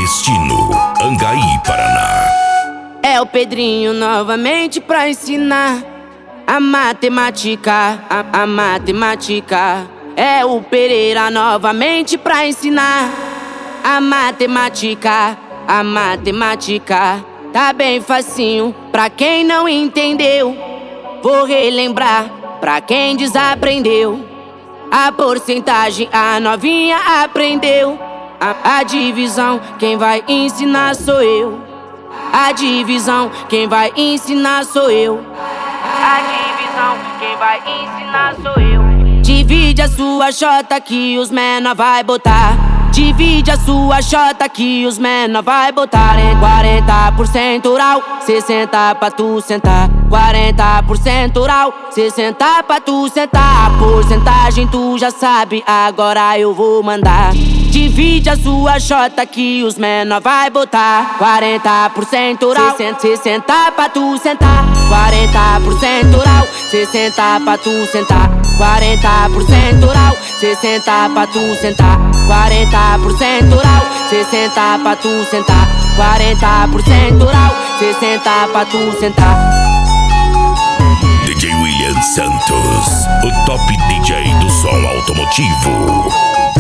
Destino, Angaí, Paraná. É o Pedrinho novamente pra ensinar a matemática, a matemática. É o Pereira novamente pra ensinar a matemática, a matemática. Tá bem facinho pra quem não entendeu. Vou relembrar pra quem desaprendeu. A porcentagem a novinha aprendeu. A divisão quem vai ensinar sou eu. A divisão quem vai ensinar sou eu. A divisão quem vai ensinar sou eu. Divide a sua xota que os menor vai botar. Divide a sua xota que os menor vai botar. Em 40% rural, 60 pra tu sentar. 40% rural, 60 pra tu sentar. A porcentagem tu já sabe, agora eu vou mandar. Divide a sua xota que os menor vai botar. 40% rural, 60 pra tu sentar. 40% rural, 60 pra tu sentar. 40% rural, 60 pra tu sentar. 40% rural, 60 pra tu sentar. 40% rural, 60 pra tu sentar. DJ William Santos, o top DJ do som automotivo.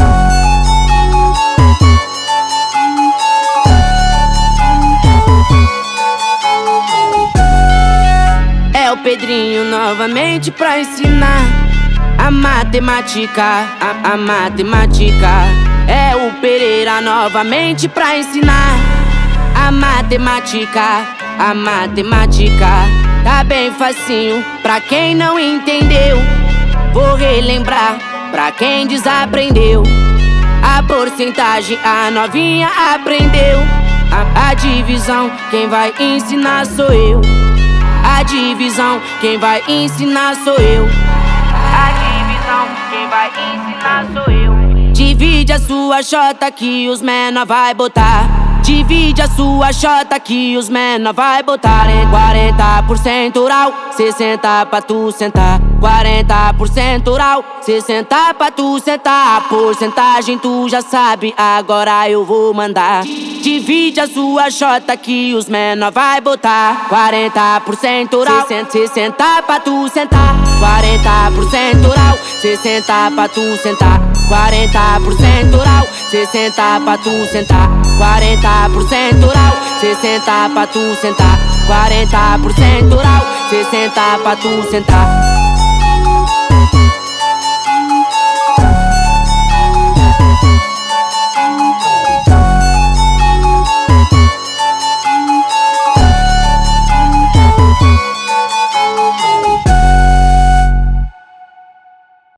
É o Pedrinho novamente pra ensinar a matemática, a matemática. É o Pereira novamente pra ensinar a matemática, a matemática. Tá bem facinho pra quem não entendeu. Vou relembrar pra quem desaprendeu. A porcentagem a novinha aprendeu. A divisão quem vai ensinar sou eu. A divisão quem vai ensinar sou eu. A divisão quem vai ensinar sou eu. Divide a sua xota que os menor vai botar. Divide a sua xota que os menor vai botar. Em 40% rural, 60 pra tu sentar. 40% rural, 60 pra tu sentar. A porcentagem tu já sabe, agora eu vou mandar. Divide a sua xota que os menor vai botar. 40% rural, 60 pra tu sentar. 40% rural, 60 pra tu sentar. 40% rural, 60 pra tu sentar. 40% rural, 60 pra tu sentar. 40% rural, 60 pra tu sentar.